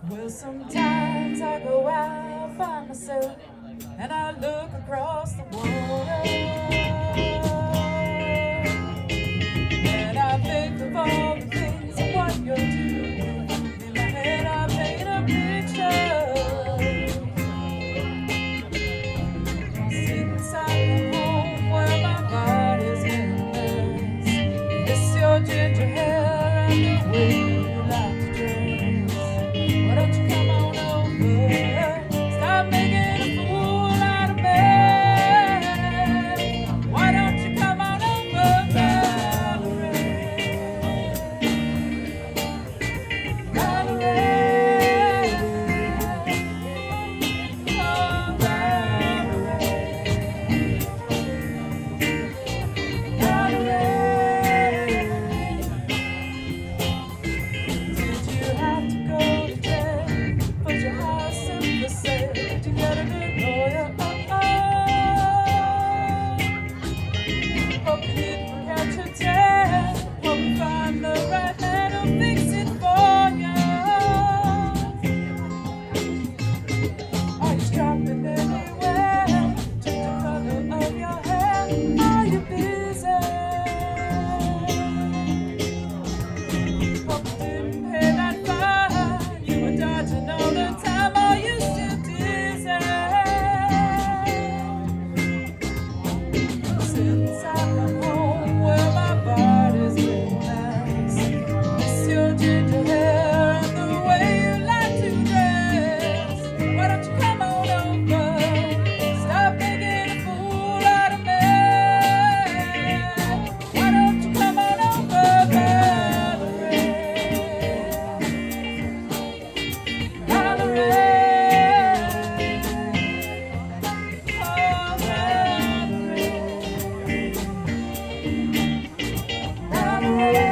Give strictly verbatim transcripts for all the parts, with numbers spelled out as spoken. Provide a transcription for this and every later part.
Well, sometimes I go out by myself and I look across the water and I think of all the things of what you're doing. In my head I paint a picture. Sit inside my home where my body's endless. Miss your ginger hair and the way you like to dress. Why don't you come on over? Stop making a fool out of me. Why don't you come on over, Valerie? Valerie. Oh, Valerie. Valerie. Did you have to go to jail? Put your house in for sale? Did you get a good lawyer? Oh, oh. Hope you didn't catch a tail. Hope you find the right man who'll fix it for you. Are you shopping anywhere? Check the color of your hair. Are you busy? Hope you didn't pay that fine. You were dodging all the time. Are you still dizzy? Sit inside my home where my body's been nice. Miss your ginger hair and the way you like to dress. Why don't you come on over? Stop making a fool out of me. Why don't you come on over, Valerie? Valerie. Oh, Valerie. Valerie.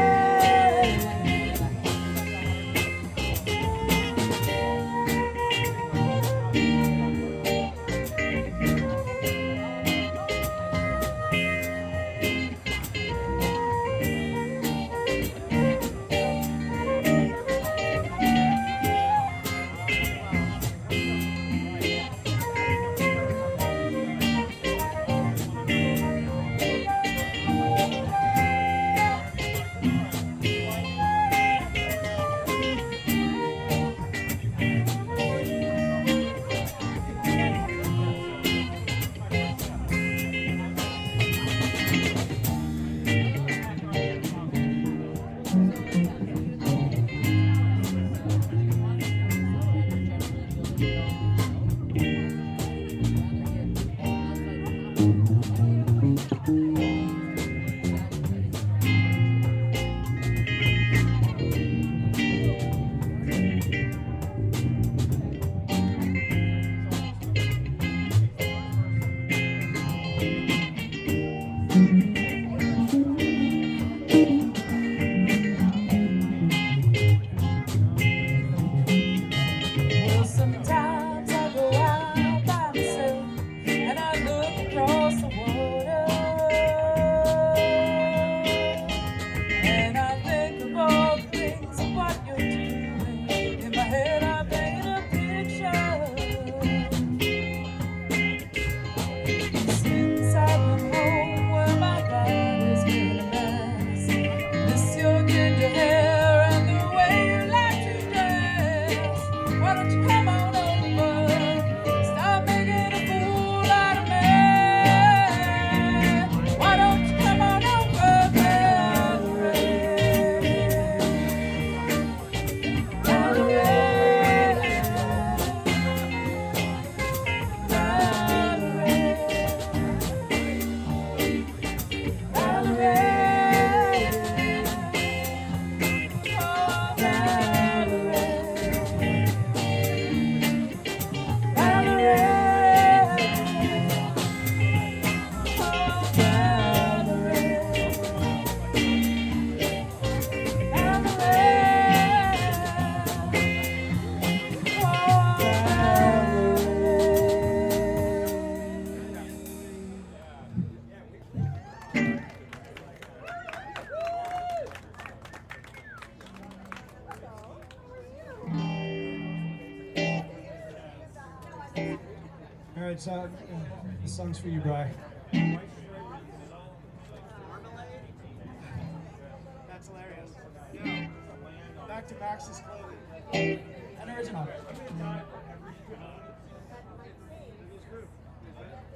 All right, so uh, this song's for you, Bri. That's hilarious. Back to Max's clothing. An original.